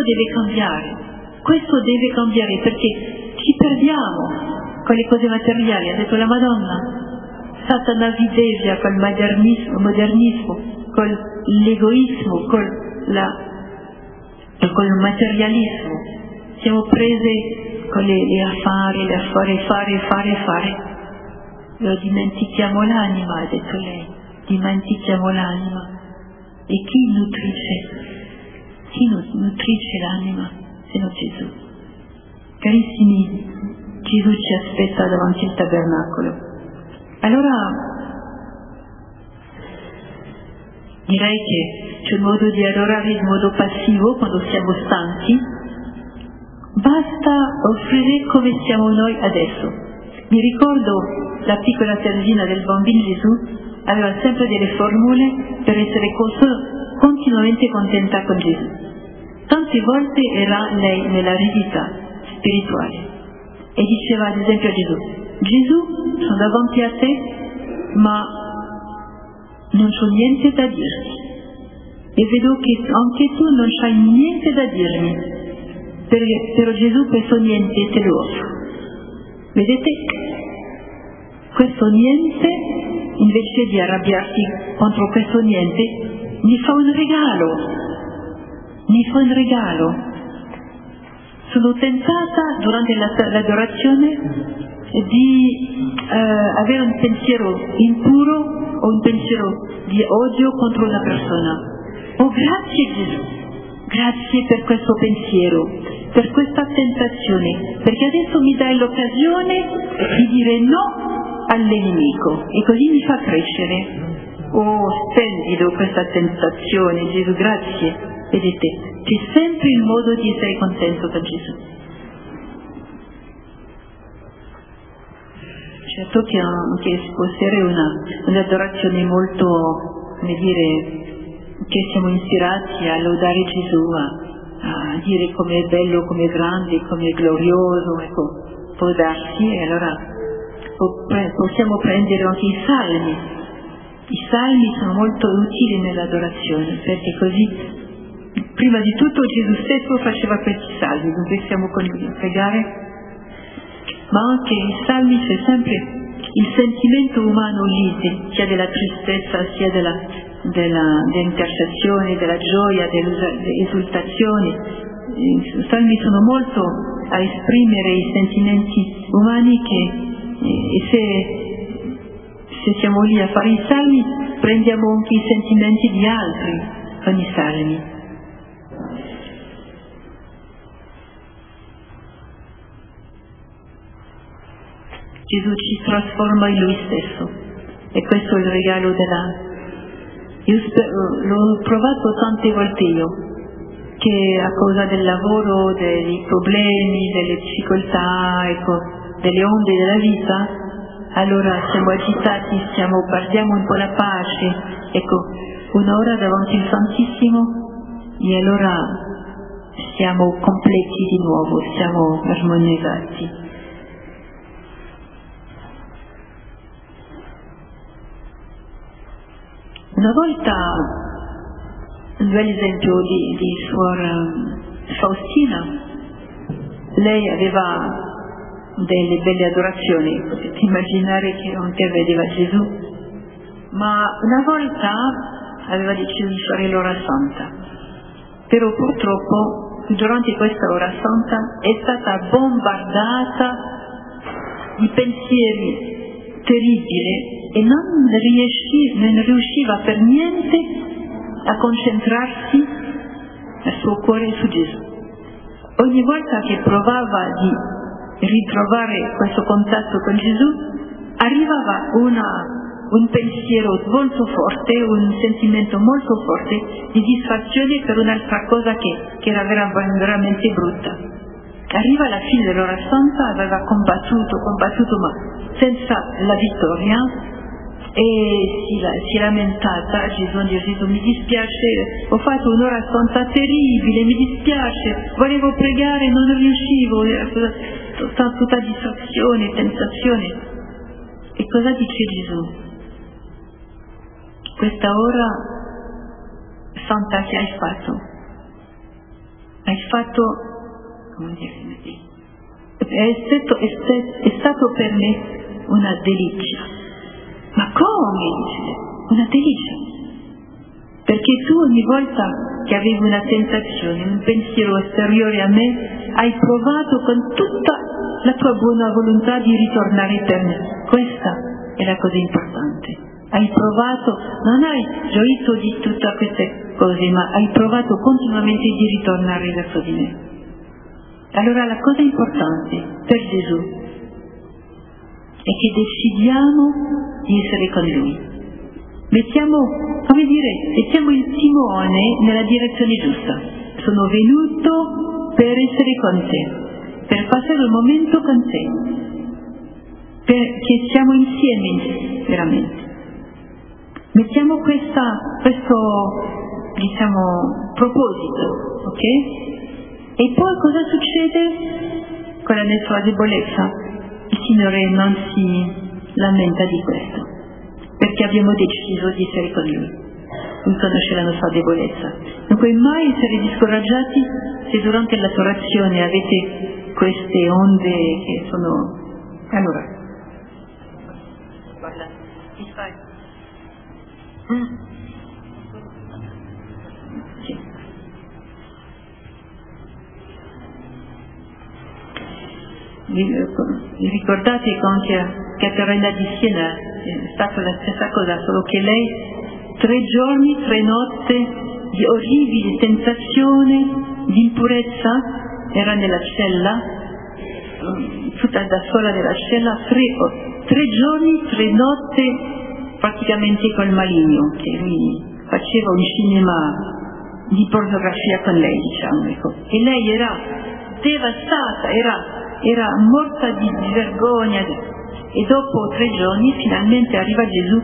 deve cambiare perché ci perdiamo con le cose materiali. Ha detto la Madonna, Satana videggia col modernismo, con l'egoismo, col materialismo. Siamo prese con le affari. Lo dimentichiamo l'anima, ha detto lei, dimentichiamo l'anima. E chi nutrice l'anima se non Gesù? Carissimi, Gesù ci aspetta davanti al tabernacolo. Allora direi che c'è un modo di adorare in modo passivo quando siamo stanchi. Basta offrire come siamo noi adesso. Mi ricordo la piccola Teresina del Bambino Gesù aveva sempre delle formule per essere continuamente contenta con Gesù. Tante volte era lei nell'aridità spirituale e diceva ad esempio a Gesù, sono davanti a te, ma non c'ho niente da dirti. E vedo che anche tu non c'hai niente da dirmi. però Gesù questo niente te lo offre. Vedete? Questo niente, invece di arrabbiarsi contro questo niente, mi fa un regalo. Sono tentata durante l'adorazione di avere un pensiero impuro o un pensiero di odio contro una persona. Oh, grazie Gesù, grazie per questo pensiero, per questa tentazione, perché adesso mi dai l'occasione di dire no all'nemico e così mi fa crescere. Oh, splendido questa tentazione, Gesù, grazie. Vedete, c'è sempre il modo di essere contento con Gesù. Certo che può essere un'adorazione molto, come dire, che siamo ispirati a lodare Gesù, a dire com'è bello, com'è grande, com'è glorioso, ecco, può darsi, e allora possiamo prendere anche i salmi. I salmi sono molto utili nell'adorazione, perché così prima di tutto Gesù stesso faceva questi salmi, non possiamo con lui pregare, ma anche i salmi c'è sempre il sentimento umano lì, sia della tristezza, sia dell'intercessione, della gioia, dell'esultazione. I salmi sono molto a esprimere i sentimenti umani e se siamo lì a fare i salmi prendiamo anche i sentimenti di altri con i salmi. Gesù ci trasforma in Lui stesso e questo è il regalo l'ho provato tante volte io, che a causa del lavoro, dei problemi, delle difficoltà, ecco, delle onde della vita, allora siamo agitati, perdiamo un po' la pace, ecco, un'ora davanti al Santissimo e allora siamo completi di nuovo, siamo armonizzati. Una volta, un bel esempio di suor Faustina, lei aveva delle belle adorazioni, potete immaginare che anche vedeva Gesù, ma una volta aveva deciso di fare l'ora santa, però purtroppo durante questa ora santa è stata bombardata di pensieri terribili e non riusciva per niente a concentrarsi il suo cuore su Gesù. Ogni volta che provava di ritrovare questo contatto con Gesù, arrivava un pensiero molto forte, un sentimento molto forte di disfazione per un'altra cosa che era veramente brutta. Arriva alla fine dell'ora santa, aveva combattuto ma senza la vittoria, e si è lamentata Gesù, Gesù, mi dispiace, ho fatto un'ora santa terribile, mi dispiace, volevo pregare, non riuscivo, era tutta distrazione, tentazione. E cosa dice Gesù? Questa ora santa che hai fatto, come dire, è stato per me una delizia. Ma come? Una delizia. Perché tu ogni volta che avevi una tentazione, un pensiero esteriore a me, hai provato con tutta la tua buona volontà di ritornare per me. Questa è la cosa importante. Hai provato, non hai gioito di tutte queste cose, ma hai provato continuamente di ritornare verso di me. Allora la cosa importante per Gesù è che decidiamo di essere con Lui. Mettiamo il timone nella direzione giusta. Sono venuto per essere con te, per passare il momento con te, perché siamo insieme veramente. Mettiamo questo proposito, ok? E poi cosa succede con la nostra debolezza? Il Signore non si lamenta di questo, perché abbiamo deciso di essere con Lui. Lui conosce la nostra debolezza. Non puoi mai essere discoraggiati se durante l'adorazione avete queste onde che sono... Allora, guarda, ti fai... Sì. Vi ricordate con Caterina di Siena è stata la stessa cosa, solo che lei 3 giorni, 3 notti di orribile tentazione, di impurezza, era nella cella, tutta da sola nella cella, 3 giorni, 3 notti praticamente col maligno, che lui faceva un cinema di pornografia con lei, diciamo, ecco. E lei era devastata, era morta di vergogna, e dopo 3 giorni finalmente arriva Gesù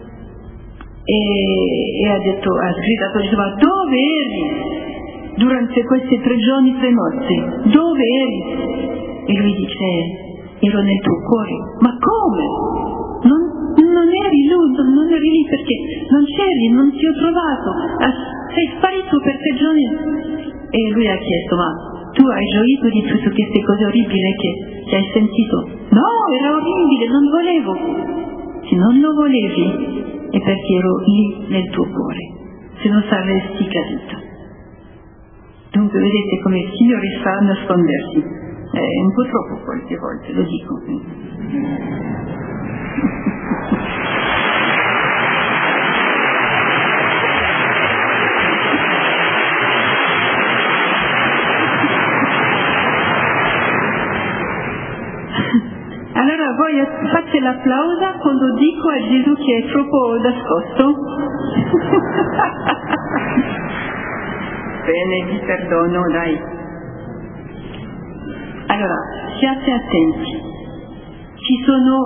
e ha gridato Gesù: ma dove eri durante questi 3 giorni, 3 notti? Dove eri? E lui dice: ero nel tuo cuore. Ma come? Non eri lì perché non c'eri, non ti ho trovato, sei sparito per 3 giorni. E lui ha chiesto: ma tu hai gioito di tutte queste cose orribili che hai sentito? No, era orribile, non volevo. Se non lo volevi è perché ero lì nel tuo cuore, se non saresti caduto. Dunque vedete come il Signore sa nascondersi, è un po' troppo qualche volte, lo dico. Allora voi fate l'applauso quando dico a Gesù che è troppo nascosto. Bene, vi perdono, dai. Allora, siate attenti. Ci sono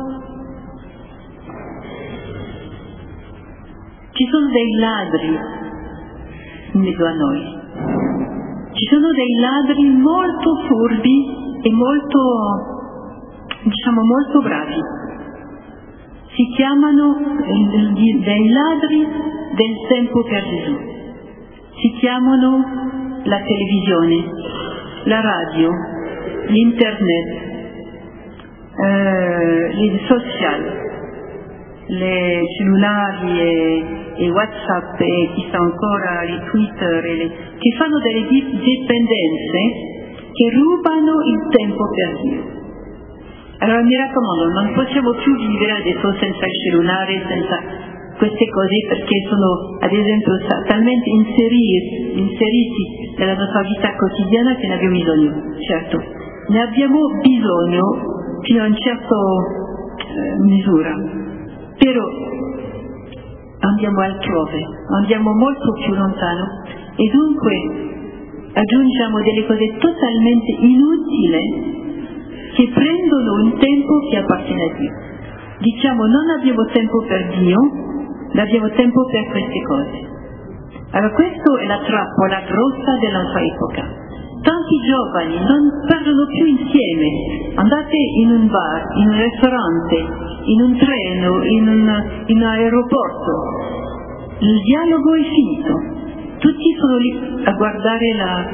dei ladri in mezzo a noi. Ci sono dei ladri molto furbi e molto bravi. Si chiamano dei ladri del tempo per Gesù. Si chiamano la televisione, la radio, l'internet, i social, le cellulari e WhatsApp e chissà ancora i Twitter, che fanno delle dipendenze che rubano il tempo per Dio. Allora mi raccomando, non possiamo più vivere adesso senza il cellulare, senza queste cose, perché sono ad esempio talmente inseriti nella nostra vita quotidiana che ne abbiamo bisogno. Certo, ne abbiamo bisogno fino a una certa misura, però andiamo altrove, andiamo molto più lontano e dunque aggiungiamo delle cose totalmente inutili che prendono un tempo che appartiene a Dio. Diciamo non abbiamo tempo per Dio, ma abbiamo tempo per queste cose. Allora questa è la trappola grossa della nostra epoca. Tanti giovani non parlano più insieme. Andate in un bar, in un ristorante, in un treno, in un aeroporto. Il dialogo è finito. Tutti sono lì a guardare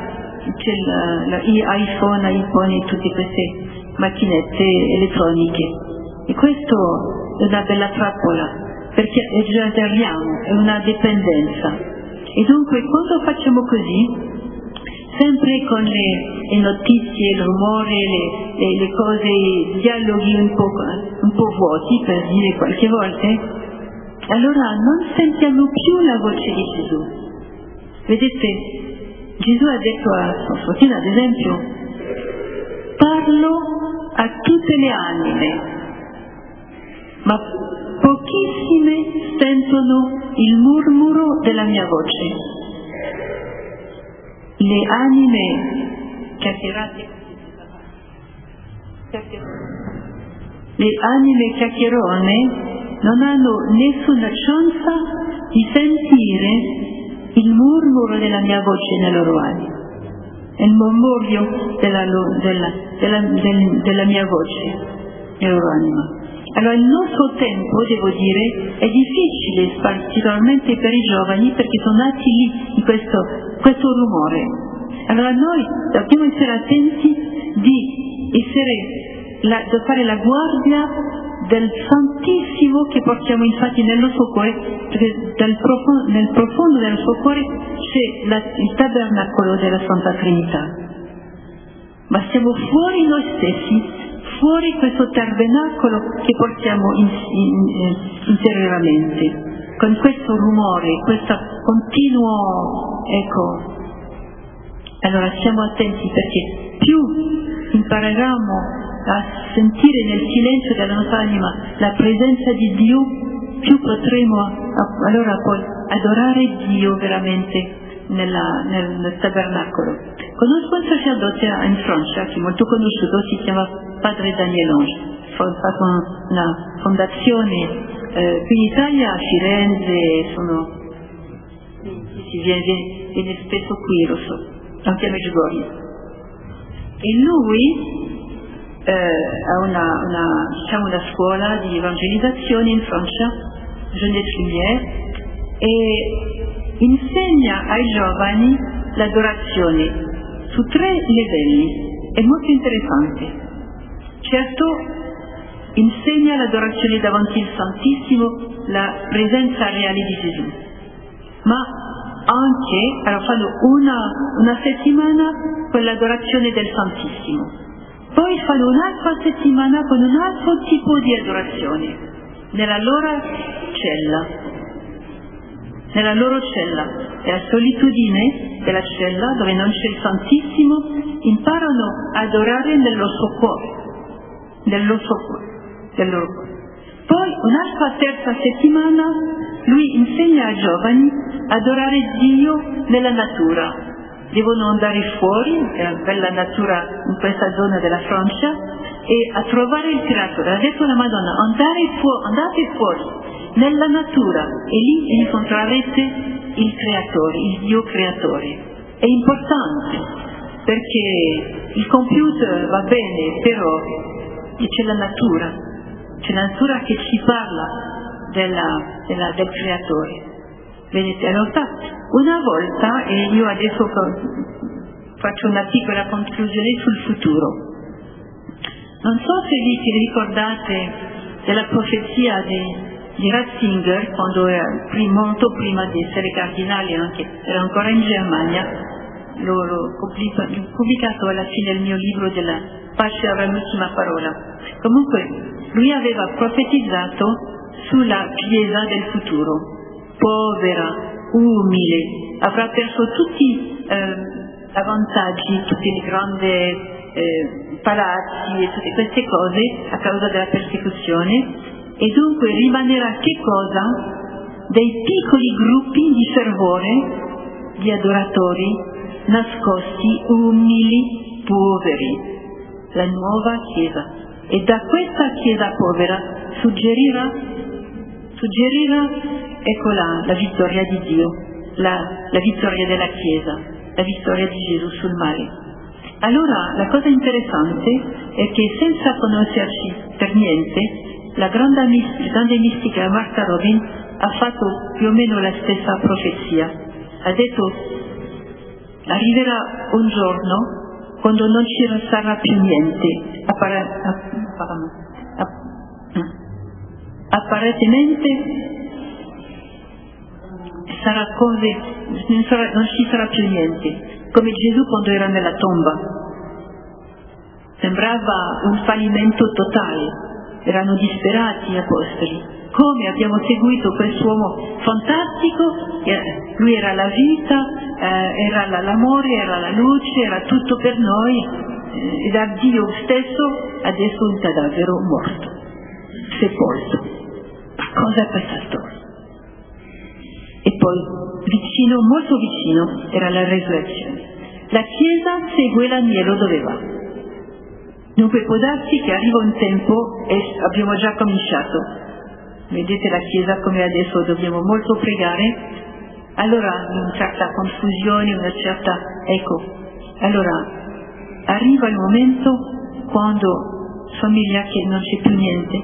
iPhone e tutte queste macchinette elettroniche. E questo è una bella trappola, perché esageriamo, è una dipendenza. E dunque quando facciamo così, sempre con le notizie, il rumore, le cose, i dialoghi un po' vuoti, per dire qualche volta, allora non sentiamo più la voce di Gesù. Vedete, Gesù ha detto a Sua Faustina, ad esempio: parlo a tutte le anime, ma pochissime sentono il mormoro della mia voce. Le anime chiacchierone non hanno nessuna chance di sentire il mormoro della mia voce nelle loro anime, il mormorio della mia voce nella loro anima. Allora il nostro tempo, devo dire, è difficile, particolarmente per i giovani, perché sono nati lì in questo rumore. Allora noi dobbiamo essere attenti di fare la guardia del Santissimo che portiamo infatti nello suo cuore, perché nel profondo del suo cuore c'è il tabernacolo della Santa Trinità. Ma siamo fuori noi stessi, fuori questo tabernacolo che portiamo interiormente, con questo rumore, questo continuo eco. Allora stiamo attenti, perché più impareremo a sentire nel silenzio della nostra anima la presenza di Dio, più potremo allora poi adorare Dio veramente nel tabernacolo. Conosco un sacerdote in Francia che è molto conosciuto, si chiama Padre Daniel Ange, ha fatto una fondazione qui in Italia, a Firenze, viene spesso qui, lo so, anche a Medjugorje. E lui ha una scuola di evangelizzazione in Francia, Jeunesse Lumière, e insegna ai giovani l'adorazione su 3 livelli. È molto interessante. Certo, insegna l'adorazione davanti al Santissimo, la presenza reale di Gesù, ma anche fanno una settimana con l'adorazione del Santissimo, poi fanno un'altra settimana con un altro tipo di adorazione nella loro cella, e la solitudine della cella dove non c'è il Santissimo, imparano ad adorare nel loro cuore. Poi un'altra terza settimana lui insegna ai giovani ad adorare Dio nella natura. Devono andare fuori, nella bella natura in questa zona della Francia, e a trovare il Creatore. Ha detto la Madonna: andate fuori nella natura e lì incontrerete il Creatore, il Dio Creatore. È importante, perché il computer va bene, però c'è la natura che ci parla del Creatore. Vedete, allora una volta, e io adesso faccio una piccola conclusione sul futuro. Non so se vi ricordate della profezia di Ratzinger, quando era molto prima di essere cardinale, era ancora in Germania. L'ho pubblicato alla fine del mio libro della Pace avrà l'ultima parola. Comunque lui aveva profetizzato sulla Chiesa del futuro, povera, umile, avrà perso tutti i vantaggi, tutti i grandi palazzi e tutte queste cose a causa della persecuzione, e dunque rimanerà che cosa? Dei piccoli gruppi di fervore, di adoratori nascosti, umili, poveri, la nuova Chiesa. E da questa Chiesa povera suggerirà eccola la vittoria di Dio, la vittoria della Chiesa, la vittoria di Gesù sul male. Allora la cosa interessante è che, senza conoscerci per niente, la grande mistica Martha Robin ha fatto più o meno la stessa profezia. Ha detto: arriverà un giorno quando non ci sarà più niente, apparentemente sarà non ci sarà più niente, come Gesù quando era nella tomba. Sembrava un fallimento totale, erano disperati gli apostoli. Come abbiamo seguito quest'uomo fantastico, lui era la vita, era l'amore, era la luce, era tutto per noi, e da Dio stesso adesso un cadavere morto, sepolto. Ma cos'è questa storia? E poi vicino, molto vicino, era la resurrezione. La Chiesa segue l'agnello dove va. Dunque può darsi che arriva un tempo, e abbiamo già cominciato, vedete la Chiesa come adesso dobbiamo molto pregare, allora una certa confusione, allora arriva il momento quando somiglia che non c'è più niente,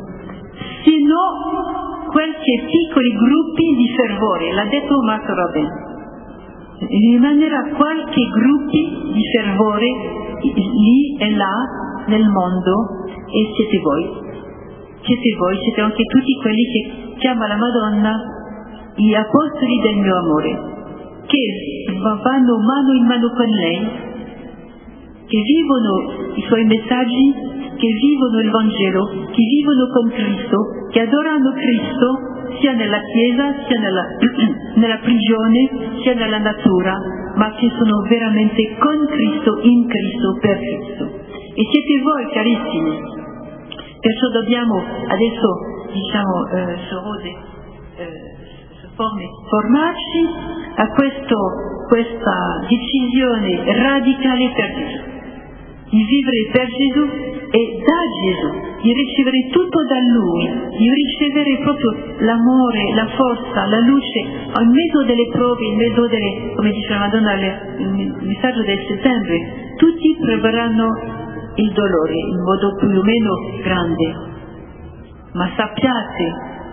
sino qualche piccoli gruppi di fervore, l'ha detto Martha Robin. rimanerà qualche gruppi di fervore lì e là nel mondo, e siete voi, siete anche tutti quelli che chiama la Madonna gli apostoli del mio amore, che vanno mano in mano con lei, che vivono i suoi messaggi, che vivono il Vangelo, che vivono con Cristo, che adorano Cristo sia nella Chiesa, sia nella prigione, sia nella natura, ma che sono veramente con Cristo, in Cristo, per Cristo. E siete voi, carissimi. Perciò dobbiamo adesso, formarci a questa decisione radicale per Gesù, di vivere per Gesù e da Gesù, di ricevere tutto da Lui, di ricevere proprio l'amore, la forza, la luce, in mezzo delle prove, in mezzo delle, come dice la Madonna nel messaggio del settembre, tutti proveranno il dolore in modo più o meno grande, ma sappiate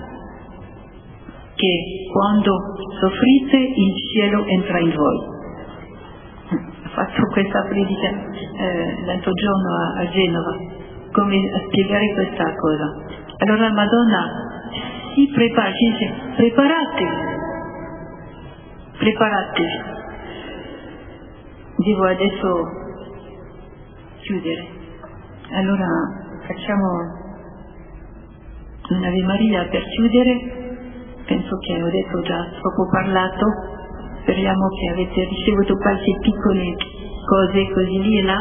che quando soffrite il cielo entra in voi. Ho fatto questa predica l'altro giorno a Genova, come a spiegare questa cosa. Allora la Madonna si prepara, ci dice preparatevi. Devo adesso chiudere. Allora facciamo un'Ave Maria per chiudere. Penso che ho detto già troppo parlato, speriamo che avete ricevuto qualche piccole cose così lì e là,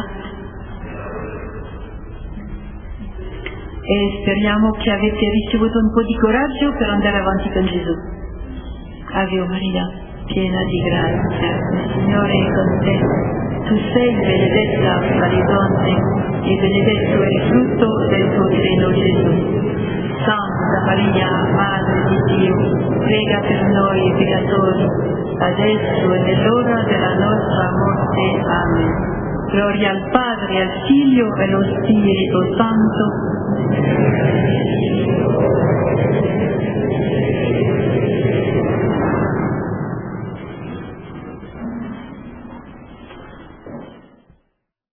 e speriamo che avete ricevuto un po' di coraggio per andare avanti con Gesù. Ave Maria, piena di grazia, il Signore è con te, tu sei benedetta fra le donne e benedetto è il frutto del tuo seno, Gesù. Santa Maria, Madre di Dio, prega per noi peccatori, adesso e nell'ora della nostra morte. Amen. Gloria al Padre, al Figlio e allo Spirito Santo.